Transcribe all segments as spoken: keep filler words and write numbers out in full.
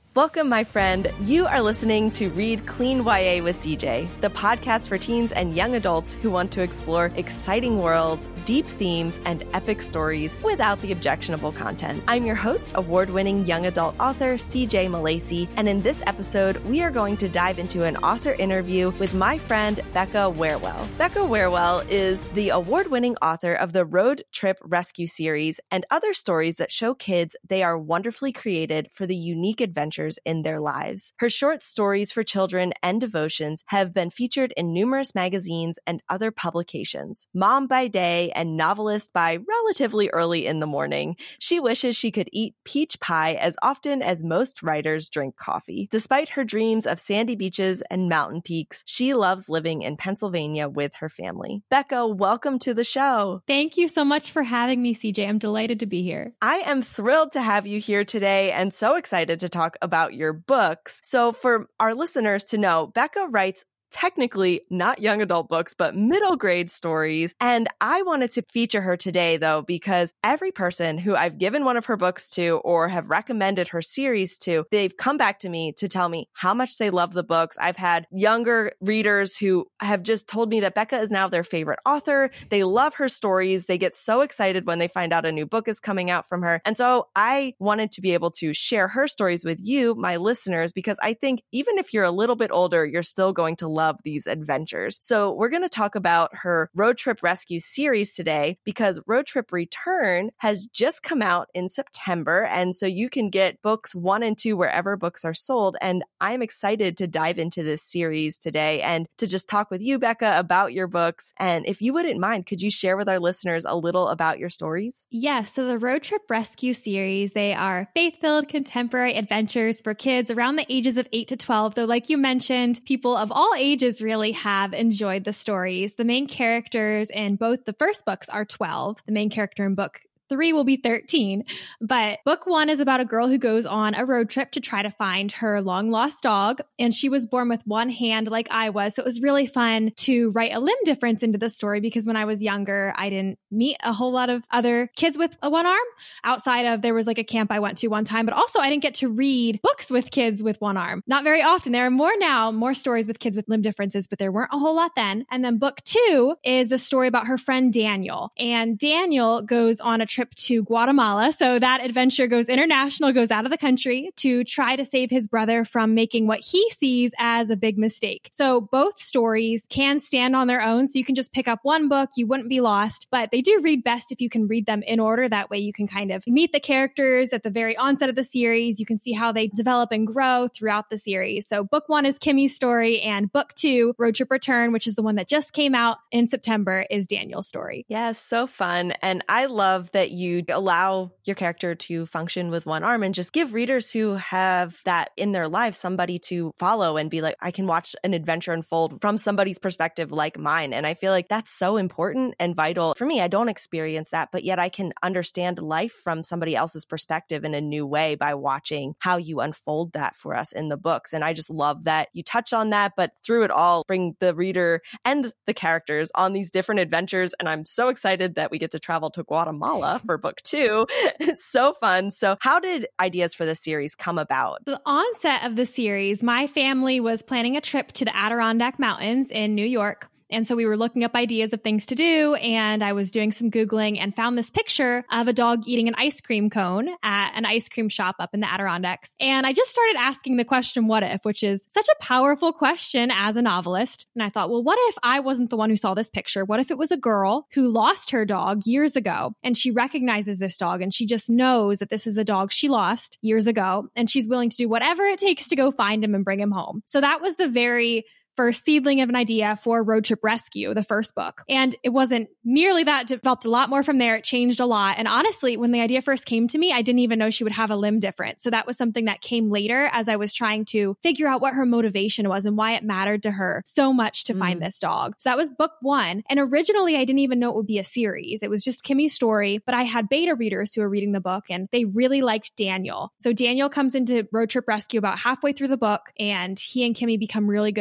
Welcome, my friend. You are listening to Read Clean Y A with C J, the podcast for teens and young adults who want to explore exciting worlds, deep themes, and epic stories without the objectionable content. I'm your host, award-winning young adult author C J Malacy, and in this episode, we are going to dive into an author interview with my friend Becca Werewell. Becca Werewell is the award-winning author of the Road Trip Rescue series and other stories that show kids they are wonderfully created for the unique adventures in their lives. Her short stories for children and devotions have been featured in numerous magazines and other publications. Mom by day and novelist by relatively early in the morning, she wishes she could eat peach pie as often as most writers drink coffee. Despite her dreams of sandy beaches and mountain peaks, she loves living in Pennsylvania with her family. Becca, welcome to the show. Thank you so much for having me, C J. I'm delighted to be here. I am thrilled to have you here today and so excited to talk about your books. So for our listeners to know, Becca writes technically not young adult books, but middle grade stories. And I wanted to feature her today, though, because every person who I've given one of her books to or have recommended her series to, they've come back to me to tell me how much they love the books. I've had younger readers who have just told me that Becca is now their favorite author. They love her stories. They get so excited when they find out a new book is coming out from her. And so I wanted to be able to share her stories with you, my listeners, because I think even if you're a little bit older, you're still going to love these adventures. So we're going to talk about her Road Trip Rescue series today because Road Trip Return has just come out in September. And so you can get books one and two wherever books are sold. And I'm excited to dive into this series today and to just talk with you, Becca, about your books. And if you wouldn't mind, could you share with our listeners a little about your stories? Yeah, so the Road Trip Rescue series, they are faith-filled contemporary adventures for kids around the ages of eight to twelve. Though, like you mentioned, people of all ages really have enjoyed the stories. The main characters in both the first books are twelve. The main character in book three will be thirteen. But book one is about a girl who goes on a road trip to try to find her long lost dog. And she was born with one hand like I was. So it was really fun to write a limb difference into the story because when I was younger, I didn't meet a whole lot of other kids with a one arm outside of there was like a camp I went to one time. But also I didn't get to read books with kids with one arm. Not very often. There are more now, more stories with kids with limb differences, but there weren't a whole lot then. And then book two is a story about her friend Daniel. And Daniel goes on a trip trip to Guatemala. So that adventure goes international, goes out of the country to try to save his brother from making what he sees as a big mistake. So both stories can stand on their own. So you can just pick up one book. You wouldn't be lost, but they do read best if you can read them in order. That way you can kind of meet the characters at the very onset of the series. You can see how they develop and grow throughout the series. So book one is Kimmy's story and book two, Road Trip Return, which is the one that just came out in September, is Daniel's story. Yeah, so fun. And I love that you allow your character to function with one arm and just give readers who have that in their life somebody to follow and be like, I can watch an adventure unfold from somebody's perspective like mine. And I feel like that's so important and vital. For me, I don't experience that, but yet I can understand life from somebody else's perspective in a new way by watching how you unfold that for us in the books. And I just love that you touch on that, but through it all, bring the reader and the characters on these different adventures. And I'm so excited that we get to travel to Guatemala for book two. It's so fun. So how did ideas for this series come about? The onset of the series, my family was planning a trip to the Adirondack Mountains in New York. And so we were looking up ideas of things to do, and I was doing some Googling and found this picture of a dog eating an ice cream cone at an ice cream shop up in the Adirondacks. And I just started asking the question, what if, which is such a powerful question as a novelist. And I thought, well, what if I wasn't the one who saw this picture? What if it was a girl who lost her dog years ago, and she recognizes this dog, and she just knows that this is a dog she lost years ago, and she's willing to do whatever it takes to go find him and bring him home. So that was the very first seedling of an idea for Road Trip Rescue, the first book. And it wasn't nearly that. It developed a lot more from there. It changed a lot. And honestly, when the idea first came to me, I didn't even know she would have a limb difference. So that was something that came later as I was trying to figure out what her motivation was and why it mattered to her so much to mm. find this dog. So that was book one. And originally, I didn't even know it would be a series. It was just Kimmy's story, but I had beta readers who were reading the book and they really liked Daniel. So Daniel comes into Road Trip Rescue about halfway through the book and he and Kimmy become really good friends.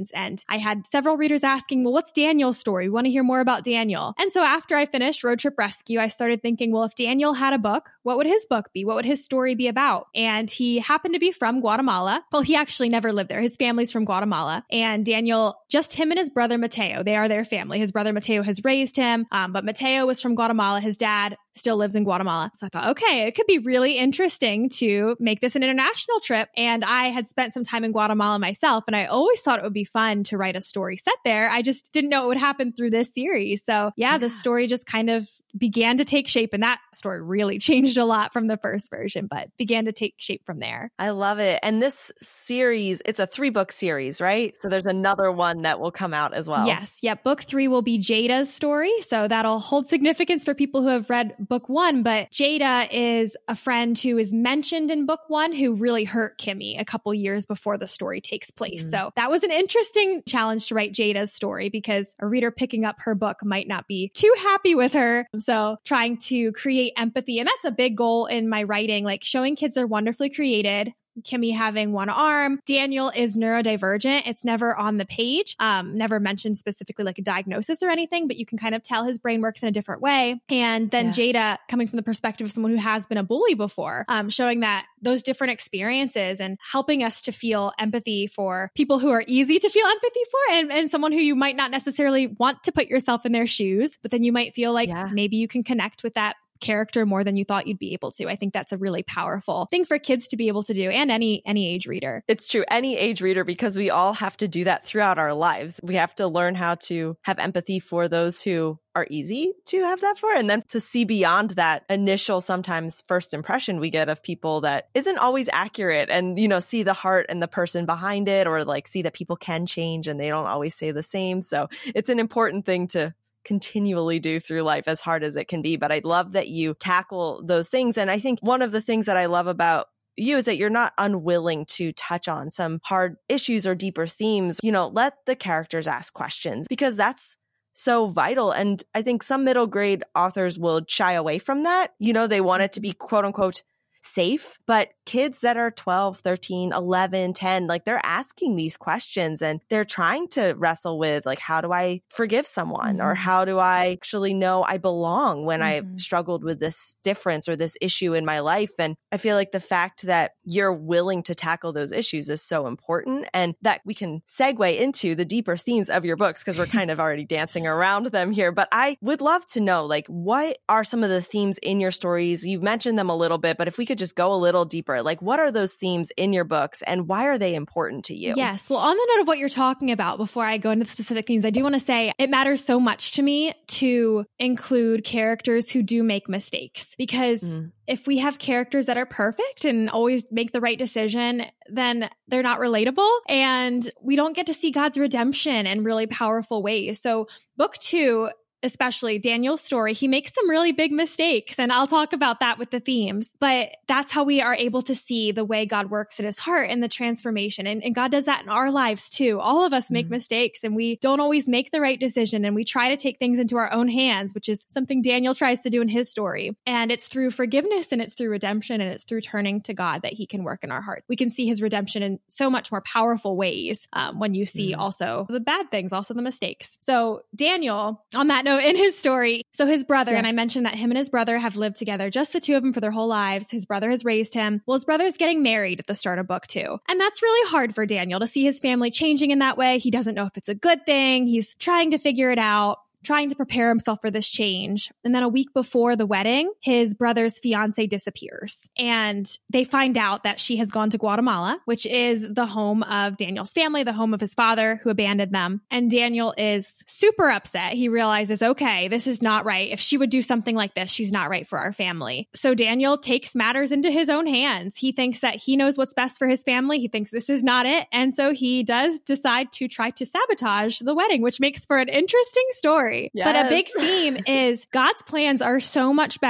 questions. And I had several readers asking, well, what's Daniel's story? We want to hear more about Daniel. And so after I finished Road Trip Rescue, I started thinking, well, if Daniel had a book, what would his book be? What would his story be about? And he happened to be from Guatemala. Well, he actually never lived there. His family's from Guatemala. And Daniel, just him and his brother Mateo, they are their family. His brother Mateo has raised him, um, but Mateo was from Guatemala. His dad still lives in Guatemala. So I thought, okay, it could be really interesting to make this an international trip. And I had spent some time in Guatemala myself, and I always thought it would be fun to write a story set there. I just didn't know it would happen through this series. So yeah, yeah. the story just kind of began to take shape, and that story really changed a lot from the first version, but began to take shape from there. I love it. And this series, it's a three book series, right? So there's another one that will come out as well. Yes. Yeah. Book three will be Jada's story. So that'll hold significance for people who have read book one, but Jada is a friend who is mentioned in book one who really hurt Kimmy a couple years before the story takes place. Mm. So that was an interesting challenge to write Jada's story because a reader picking up her book might not be too happy with her. So trying to create empathy. And that's a big goal in my writing, like showing kids they're wonderfully created. Kimmy having one arm. Daniel is neurodivergent. It's never on the page, um, never mentioned specifically like a diagnosis or anything, but you can kind of tell his brain works in a different way. And then yeah. Jada coming from the perspective of someone who has been a bully before, um, showing that those different experiences and helping us to feel empathy for people who are easy to feel empathy for and, and someone who you might not necessarily want to put yourself in their shoes, but then you might feel like yeah. maybe you can connect with that character more than you thought you'd be able to. I think that's a really powerful thing for kids to be able to do, and any any age reader. It's true, any age reader, because we all have to do that throughout our lives. We have to learn how to have empathy for those who are easy to have that for, and then to see beyond that initial, sometimes first impression we get of people that isn't always accurate, and, you know, see the heart and the person behind it, or like see that people can change and they don't always say the same. So it's an important thing to continually do through life, as hard as it can be. But I love that you tackle those things. And I think one of the things that I love about you is that you're not unwilling to touch on some hard issues or deeper themes. You know, let the characters ask questions, because that's so vital. And I think some middle grade authors will shy away from that. You know, they want it to be quote unquote safe, but kids that are twelve, thirteen, eleven, ten, like they're asking these questions and they're trying to wrestle with like, how do I forgive someone? Mm-hmm. Or how do I actually know I belong when mm-hmm. I've struggled with this difference or this issue in my life? And I feel like the fact that you're willing to tackle those issues is so important, and that we can segue into the deeper themes of your books, because we're kind of already dancing around them here. But I would love to know, like, what are some of the themes in your stories? You've mentioned them a little bit, but if we could just go a little deeper, like what are those themes in your books and why are they important to you? Yes. Well, on the note of what you're talking about, before I go into the specific themes, I do want to say it matters so much to me to include characters who do make mistakes, because mm. if we have characters that are perfect and always make the right decision, then they're not relatable, and we don't get to see God's redemption in really powerful ways. So book two, especially Daniel's story, he makes some really big mistakes, and I'll talk about that with the themes, but that's how we are able to see the way God works in his heart and the transformation. And, and God does that in our lives too. All of us make mm-hmm. mistakes, and we don't always make the right decision, and we try to take things into our own hands, which is something Daniel tries to do in his story. And it's through forgiveness, and it's through redemption, and it's through turning to God that he can work in our heart. We can see his redemption in so much more powerful ways um, when you see mm-hmm. also the bad things, also the mistakes. So Daniel, on that note, in his story, so his brother, yeah. and I mentioned that him and his brother have lived together, just the two of them, for their whole lives. His brother has raised him. Well, his brother's getting married at the start of book two. And that's really hard for Daniel to see his family changing in that way. He doesn't know if it's a good thing. He's trying to figure it out, trying to prepare himself for this change. And then a week before the wedding, his brother's fiance disappears. And they find out that she has gone to Guatemala, which is the home of Daniel's family, the home of his father who abandoned them. And Daniel is super upset. He realizes, okay, this is not right. If she would do something like this, she's not right for our family. So Daniel takes matters into his own hands. He thinks that he knows what's best for his family. He thinks this is not it. And so he does decide to try to sabotage the wedding, which makes for an interesting story. Yes. But a big theme is God's plans are so much better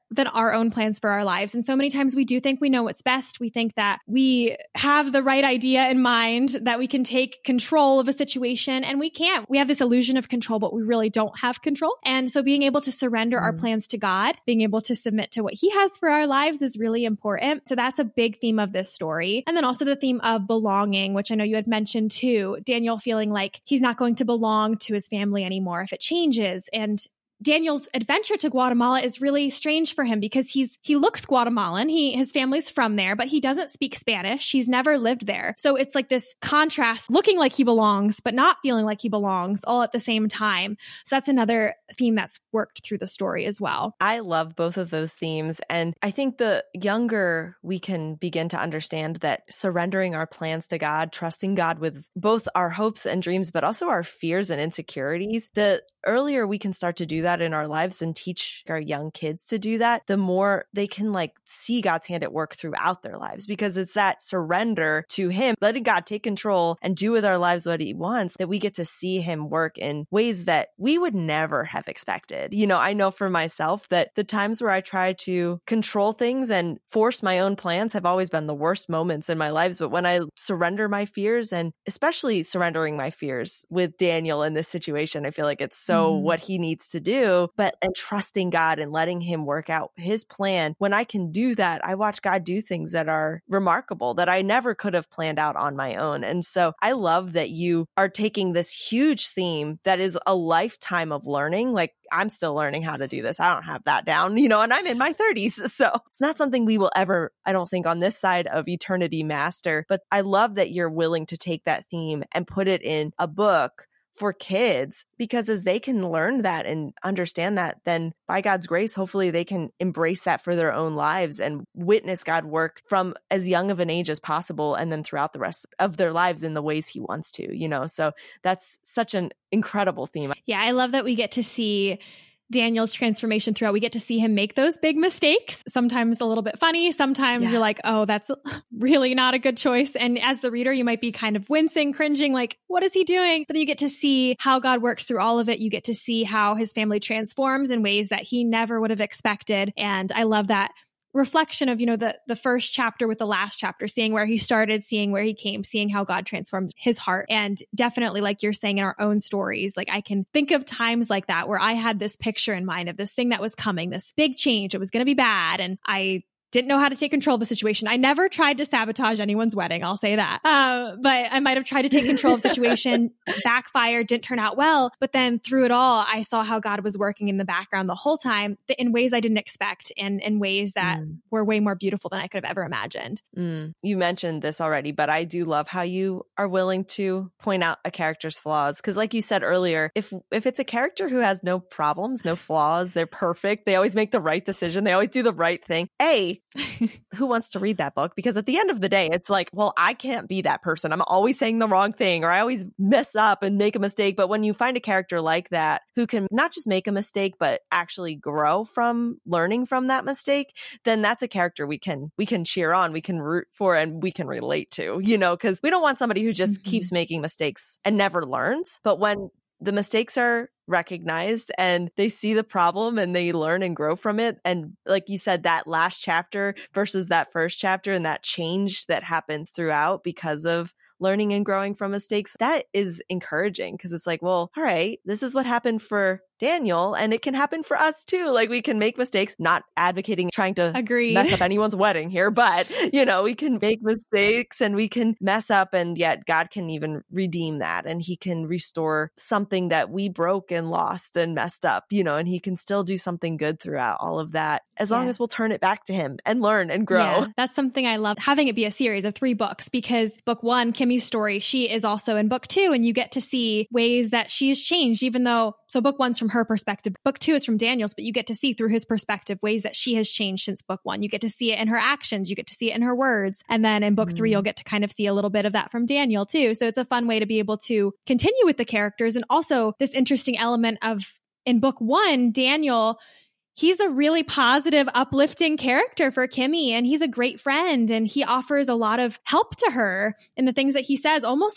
than our own plans for our lives. And so many times we do think we know what's best. We think that we have the right idea in mind, that we can take control of a situation, and we can't. We have this illusion of control, but we really don't have control. And so being able to surrender mm. our plans to God, being able to submit to what He has for our lives is really important. So that's a big theme of this story. And then also the theme of belonging, which I know you had mentioned too. Daniel feeling like he's not going to belong to his family anymore if it changes. And Daniel's adventure to Guatemala is really strange for him because he's he looks Guatemalan. He his family's from there, but he doesn't speak Spanish. He's never lived there. So it's like this contrast, looking like he belongs, but not feeling like he belongs all at the same time. So that's another theme that's worked through the story as well. I love both of those themes. And I think the younger we can begin to understand that surrendering our plans to God, trusting God with both our hopes and dreams, but also our fears and insecurities, the earlier we can start to do that in our lives and teach our young kids to do that, the more they can like see God's hand at work throughout their lives, because it's that surrender to Him, letting God take control and do with our lives what He wants, that we get to see Him work in ways that we would never have expected. You know, I know for myself that the times where I try to control things and force my own plans have always been the worst moments in my lives. But when I surrender my fears, and especially surrendering my fears with Daniel in this situation, I feel like it's so mm. what he needs to do. But and trusting God and letting Him work out His plan. When I can do that, I watch God do things that are remarkable that I never could have planned out on my own. And so I love that you are taking this huge theme that is a lifetime of learning. Like, I'm still learning how to do this. I don't have that down, you know, and I'm in my thirties. So it's not something we will ever, I don't think, on this side of eternity master. But I love that you're willing to take that theme and put it in a book for kids, because as they can learn that and understand that, then by God's grace, hopefully they can embrace that for their own lives and witness God work from as young of an age as possible, and then throughout the rest of their lives in the ways He wants to, you know? So that's such an incredible theme. Yeah, I love that we get to see Daniel's transformation throughout. We get to see him make those big mistakes, sometimes a little bit funny. Sometimes yeah. you're like, oh, that's really not a good choice. And as the reader, you might be kind of wincing, cringing, like, what is he doing? But then you get to see how God works through all of it. You get to see how his family transforms in ways that he never would have expected. And I love that reflection of, you know, the the first chapter with the last chapter, seeing where he started, seeing where he came, seeing how God transformed his heart. And definitely, like you're saying, in our own stories, like I can think of times like that where I had this picture in mind of this thing that was coming, this big change. It was going to be bad. And I didn't know how to take control of the situation. I never tried to sabotage anyone's wedding. I'll say that. Uh, but I might have tried to take control of the situation, backfired, didn't turn out well. But then through it all, I saw how God was working in the background the whole time in ways I didn't expect, and in ways that mm. were way more beautiful than I could have ever imagined. Mm. You mentioned this already, but I do love how you are willing to point out a character's flaws. Because like you said earlier, if if it's a character who has no problems, no flaws, they're perfect, they always make the right decision, they always do the right thing, A, who wants to read that book? Because at the end of the day, it's like, well, I can't be that person. I'm always saying the wrong thing, or I always mess up and make a mistake. But when you find a character like that who can not just make a mistake, but actually grow from learning from that mistake, then that's a character we can we can cheer on, we can root for, and we can relate to, you know, because we don't want somebody who just mm-hmm. keeps making mistakes and never learns. But when the mistakes are recognized and they see the problem and they learn and grow from it. And like you said, that last chapter versus that first chapter, and that change that happens throughout because of learning and growing from mistakes, that is encouraging, because it's like, well, all right, this is what happened for Daniel, and it can happen for us too. Like, we can make mistakes, not advocating trying to Agree. mess up anyone's wedding here, but you know, we can make mistakes and we can mess up, and yet God can even redeem that, and He can restore something that we broke and lost and messed up, you know, and He can still do something good throughout all of that, as long yeah. as we'll turn it back to Him and learn and grow. Yeah, that's something I love, having it be a series of three books, because book one, Kimmy's story, she is also in book two, and you get to see ways that she's changed, even though, so book one's from her perspective, book two is from Daniel's, but you get to see through his perspective ways that she has changed since book one. You get to see it in her actions, you get to see it in her words. And then in book mm. three, you'll get to kind of see a little bit of that from Daniel too. So it's a fun way to be able to continue with the characters. And also this interesting element of, in book one, Daniel, he's a really positive, uplifting character for Kimmy, and he's a great friend, and he offers a lot of help to her in the things that he says, almost like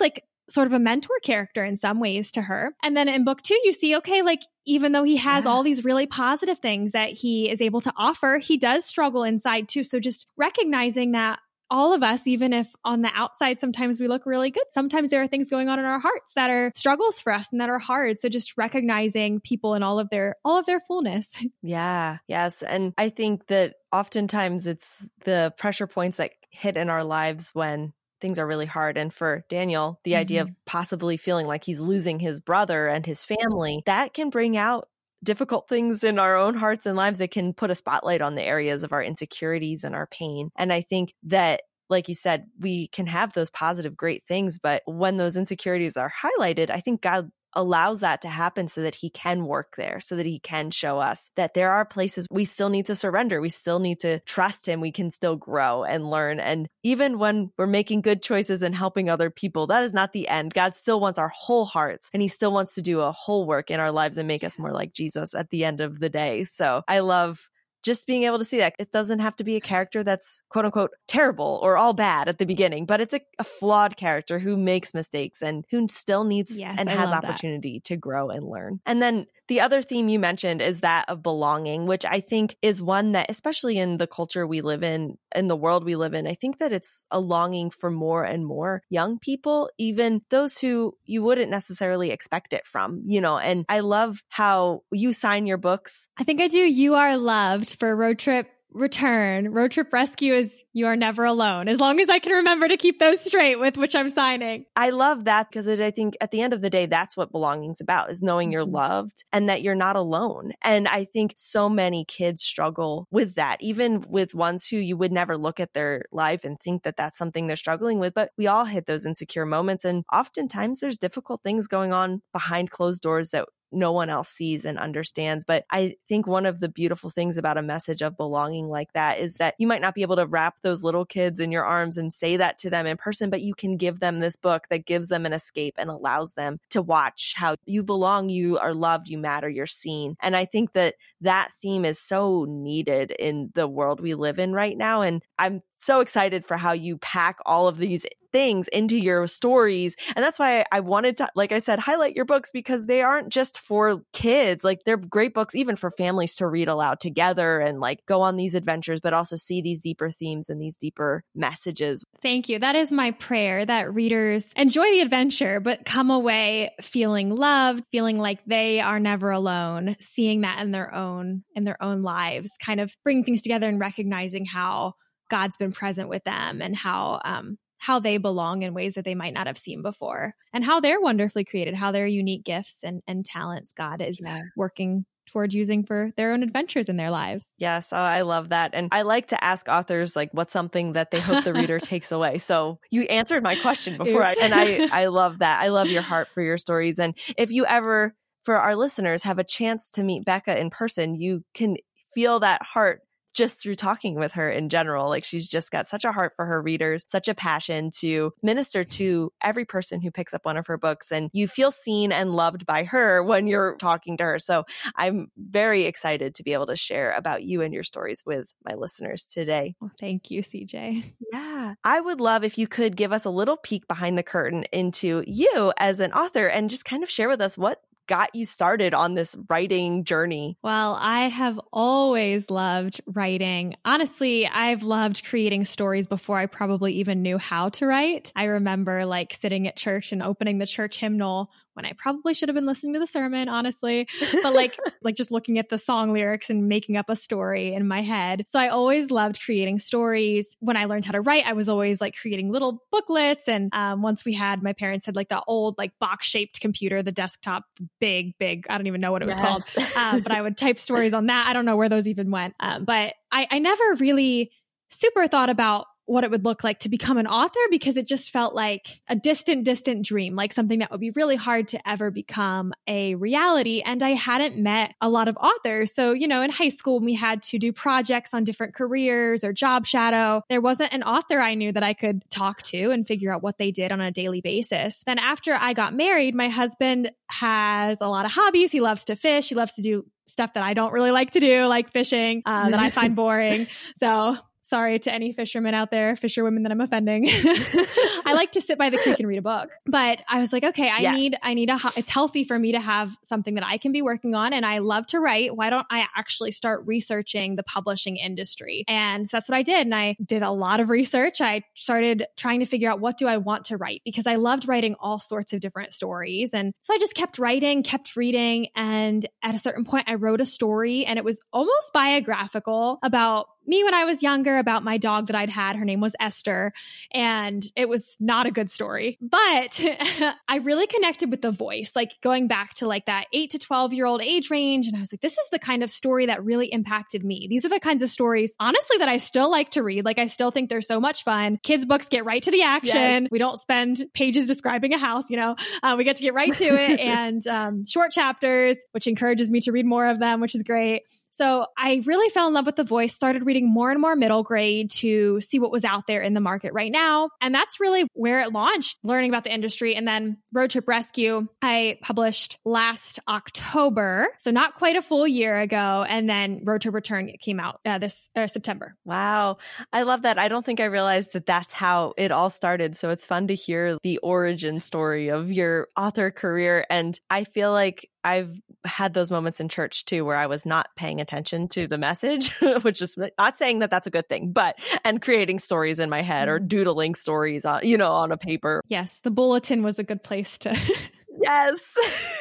sort of a mentor character in some ways to her. And then in book two, you see, okay, like even though he has yeah. all these really positive things that he is able to offer, he does struggle inside too. So just recognizing that all of us, even if on the outside, sometimes we look really good, sometimes there are things going on in our hearts that are struggles for us and that are hard. So just recognizing people in all of their, all of their fullness. Yeah. Yes. And I think that oftentimes it's the pressure points that hit in our lives when things are really hard. And for Daniel, the mm-hmm. idea of possibly feeling like he's losing his brother and his family, that can bring out difficult things in our own hearts and lives. It can put a spotlight on the areas of our insecurities and our pain. And I think that, like you said, we can have those positive, great things, but when those insecurities are highlighted, I think God allows that to happen so that he can work there, so that he can show us that there are places we still need to surrender. We still need to trust him. We can still grow and learn. And even when we're making good choices and helping other people, that is not the end. God still wants our whole hearts, and he still wants to do a whole work in our lives and make us more like Jesus at the end of the day. So I love just being able to see that it doesn't have to be a character that's quote unquote terrible or all bad at the beginning, but it's a, a flawed character who makes mistakes and who still needs yes, and I has love opportunity that. to grow and learn. And then the other theme you mentioned is that of belonging, which I think is one that, especially in the culture we live in, in the world we live in, I think that it's a longing for more and more young people, even those who you wouldn't necessarily expect it from, you know. And I love how you sign your books. I think I do. You Are Loved for Road Trip Return. Road Trip Rescue is You Are Never Alone, as long as I can remember to keep those straight with which I'm signing. I love that because I think at the end of the day, that's what belonging's about, is knowing mm-hmm. you're loved and that you're not alone. And I think so many kids struggle with that, even with ones who you would never look at their life and think that that's something they're struggling with. But we all hit those insecure moments. And oftentimes there's difficult things going on behind closed doors that no one else sees and understands. But I think one of the beautiful things about a message of belonging like that is that you might not be able to wrap those little kids in your arms and say that to them in person, but you can give them this book that gives them an escape and allows them to watch how you belong, you are loved, you matter, you're seen. And I think that that theme is so needed in the world we live in right now. And I'm so excited for how you pack all of these things into your stories. And that's why I wanted to, like I said, highlight your books, because they aren't just for kids. Like, they're great books even for families to read aloud together and like go on these adventures, but also see these deeper themes and these deeper messages. Thank you. That is my prayer, that readers enjoy the adventure, but come away feeling loved, feeling like they are never alone, seeing that in their own, in their own lives, kind of bringing things together and recognizing how God's been present with them and how, um, how they belong in ways that they might not have seen before, and how they're wonderfully created, how their unique gifts and, and talents God is yeah. working toward using for their own adventures in their lives. Yes. Oh, I love that. And I like to ask authors, like, what's something that they hope the reader takes away? So you answered my question before. I, and I, I love that. I love your heart for your stories. And if you ever, for our listeners, have a chance to meet Becca in person, you can feel that heart just through talking with her in general. Like, she's just got such a heart for her readers, such a passion to minister to every person who picks up one of her books. And you feel seen and loved by her when you're talking to her. So I'm very excited to be able to share about you and your stories with my listeners today. Well, thank you, C J. Yeah. I would love if you could give us a little peek behind the curtain into you as an author and just kind of share with us what got you started on this writing journey? Well, I have always loved writing. Honestly, I've loved creating stories before I probably even knew how to write. I remember like sitting at church and opening the church hymnal when I probably should have been listening to the sermon, honestly, but like, like just looking at the song lyrics and making up a story in my head. So I always loved creating stories. When I learned how to write, I was always like creating little booklets. And um, once we had, my parents had like the old like box shaped computer, the desktop, big, big, I don't even know what it was yes. called. Um, but I would type stories on that. I don't know where those even went. Um, but I, I never really super thought about what it would look like to become an author, because it just felt like a distant, distant dream, like something that would be really hard to ever become a reality. And I hadn't met a lot of authors. So, you know, in high school, when we had to do projects on different careers or job shadow, there wasn't an author I knew that I could talk to and figure out what they did on a daily basis. Then after I got married, my husband has a lot of hobbies. He loves to fish. He loves to do stuff that I don't really like to do, like fishing, uh, that I find boring. So Sorry to any fishermen out there, fisherwomen that I'm offending. I like to sit by the creek and read a book. But I was like, okay, I yes. need, I need a, it's healthy for me to have something that I can be working on. And I love to write. Why don't I actually start researching the publishing industry? And so that's what I did. And I did a lot of research. I started trying to figure out, what do I want to write? Because I loved writing all sorts of different stories. And so I just kept writing, kept reading. And at a certain point, I wrote a story, and it was almost biographical about me when I was younger, about my dog that I'd had. Her name was Esther, and it was not a good story, but I really connected with the voice, like going back to like that eight to twelve year old age range. And I was like, this is the kind of story that really impacted me. These are the kinds of stories, honestly, that I still like to read. Like, I still think they're so much fun. Kids' books get right to the action. Yes. We don't spend pages describing a house, you know, uh, we get to get right to it, and um, short chapters, which encourages me to read more of them, which is great. So I really fell in love with the voice, started reading more and more middle grade to see what was out there in the market right now. And that's really where it launched, learning about the industry. And then Road Trip Rescue, I published last October, so not quite a full year ago. And then Road Trip Return came out uh, this uh, September. Wow. I love that. I don't think I realized that that's how it all started. So it's fun to hear the origin story of your author career. And I feel like I've had those moments in church too, where I was not paying attention to the message, which is not saying that that's a good thing, but, and creating stories in my head or doodling stories on, you know, on a paper. Yes. The bulletin was a good place to. Yes.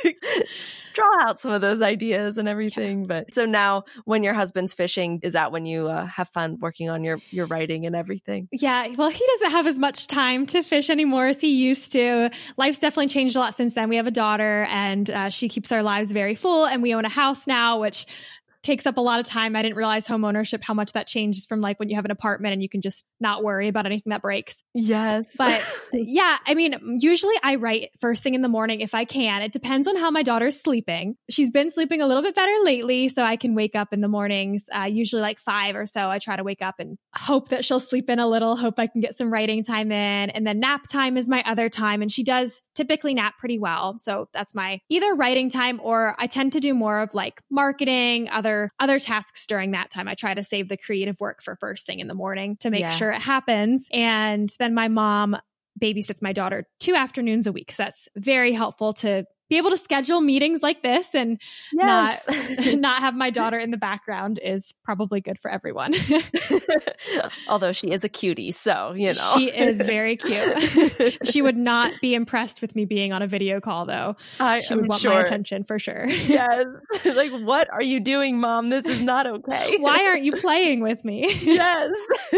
Draw out some of those ideas and everything. Yeah. But so now when your husband's fishing, is that when you uh, have fun working on your, your writing and everything? Yeah. Well, he doesn't have as much time to fish anymore as he used to. Life's definitely changed a lot since then. We have a daughter, and uh, she keeps our lives very full, and we own a house now, which takes up a lot of time. I didn't realize home ownership, how much that changes from like when you have an apartment and you can just not worry about anything that breaks. Yes. But yeah, I mean, usually I write first thing in the morning if I can. It depends on how my daughter's sleeping. She's been sleeping a little bit better lately, so I can wake up in the mornings, uh, usually like five or so. I try to wake up and hope that she'll sleep in a little, hope I can get some writing time in. And then nap time is my other time. And she does typically nap pretty well. So that's my either writing time, or I tend to do more of like marketing, other other tasks during that time. I try to save the creative work for first thing in the morning to make yeah. sure it happens. And then my mom babysits my daughter two afternoons a week. So that's very helpful to be able to schedule meetings like this and yes. not not have my daughter in the background is probably good for everyone. Although she is a cutie, so, you know. She is very cute. She would not be impressed with me being on a video call, though. I, she would I'm want sure. my attention for sure. Yes. Like, what are you doing, Mom? This is not okay. Why aren't you playing with me? Yes.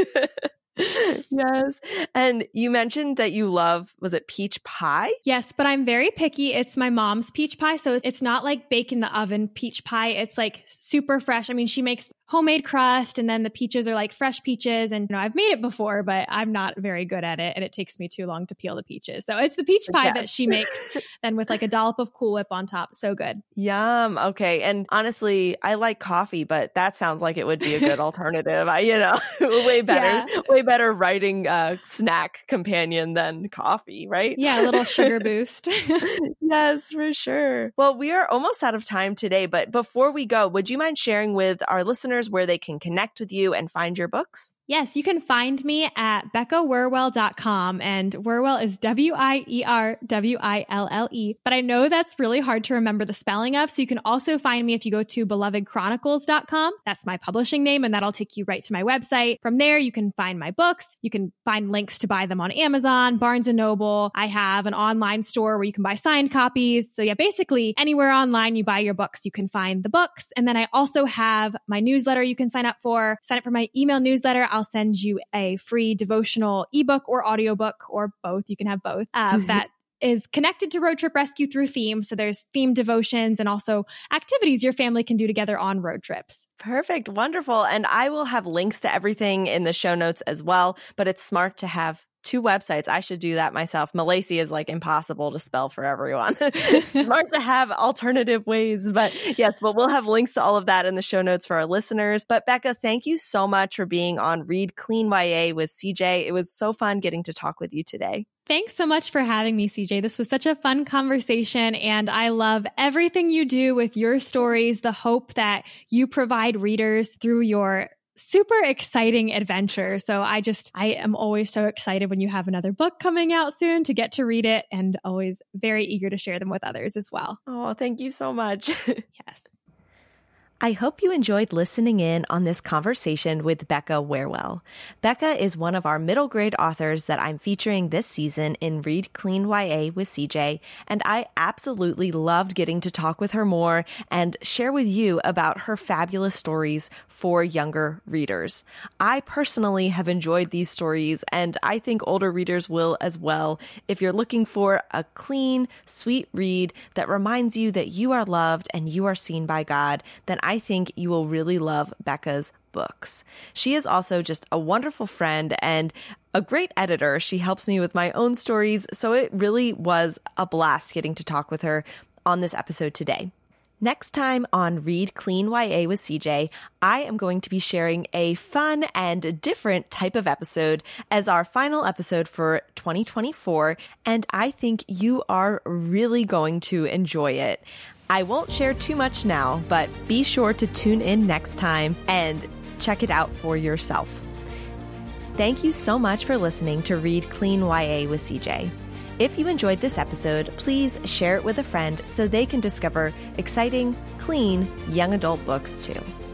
Yes. And you mentioned that you love, was it peach pie? Yes, but I'm very picky. It's my mom's peach pie. So it's not like bake in the oven peach pie. It's like super fresh. I mean, she makes homemade crust, and then the peaches are like fresh peaches. And you know, I've made it before, but I'm not very good at it, and it takes me too long to peel the peaches. So it's the peach pie yes. that she makes, then with like a dollop of Cool Whip on top. So good. Yum. Okay. And honestly, I like coffee, but that sounds like it would be a good alternative. I, you know, way better, yeah. way better writing uh, snack companion than coffee, right? Yeah, a little sugar boost. Yes, for sure. Well, we are almost out of time today, but before we go, would you mind sharing with our listeners where they can connect with you and find your books? Yes, you can find me at becca werwell dot com, and Werwell is W I E R W I L L E, but I know that's really hard to remember the spelling of, so you can also find me if you go to beloved chronicles dot com. That's my publishing name, and that'll take you right to my website. From there, you can find my books. You can find links to buy them on Amazon, Barnes and Noble. I have an online store where you can buy signed copies. So yeah, basically anywhere online you buy your books, you can find the books. And then I also have my newsletter you can sign up for. Sign up for my email newsletter. I'll send you a free devotional ebook or audiobook, or both. You can have both. Uh, that is connected to Road Trip Rescue through theme. So there's theme devotions and also activities your family can do together on road trips. Perfect. Wonderful. And I will have links to everything in the show notes as well, but it's smart to have two websites. I should do that myself. Malacy is like impossible to spell for everyone. Smart to have alternative ways. But yes, but we'll have links to all of that in the show notes for our listeners. But Becca, thank you so much for being on Read Clean Y A with C J. It was so fun getting to talk with you today. Thanks so much for having me, C J. This was such a fun conversation, and I love everything you do with your stories, the hope that you provide readers through your super exciting adventure. So I just, I am always so excited when you have another book coming out soon to get to read it, and always very eager to share them with others as well. Oh, thank you so much. Yes. I hope you enjoyed listening in on this conversation with Becca Wherwell. Becca is one of our middle grade authors that I'm featuring this season in Read Clean Y A with C J, and I absolutely loved getting to talk with her more and share with you about her fabulous stories for younger readers. I personally have enjoyed these stories, and I think older readers will as well. If you're looking for a clean, sweet read that reminds you that you are loved and you are seen by God, then I think you will really love Becca's books. She is also just a wonderful friend and a great editor. She helps me with my own stories, so it really was a blast getting to talk with her on this episode today. Next time on Read Clean Y A with C J, I am going to be sharing a fun and different type of episode as our final episode for twenty twenty-four, and I think you are really going to enjoy it. I won't share too much now, but be sure to tune in next time and check it out for yourself. Thank you so much for listening to Read Clean Y A with C J. If you enjoyed this episode, please share it with a friend so they can discover exciting, clean, young adult books too.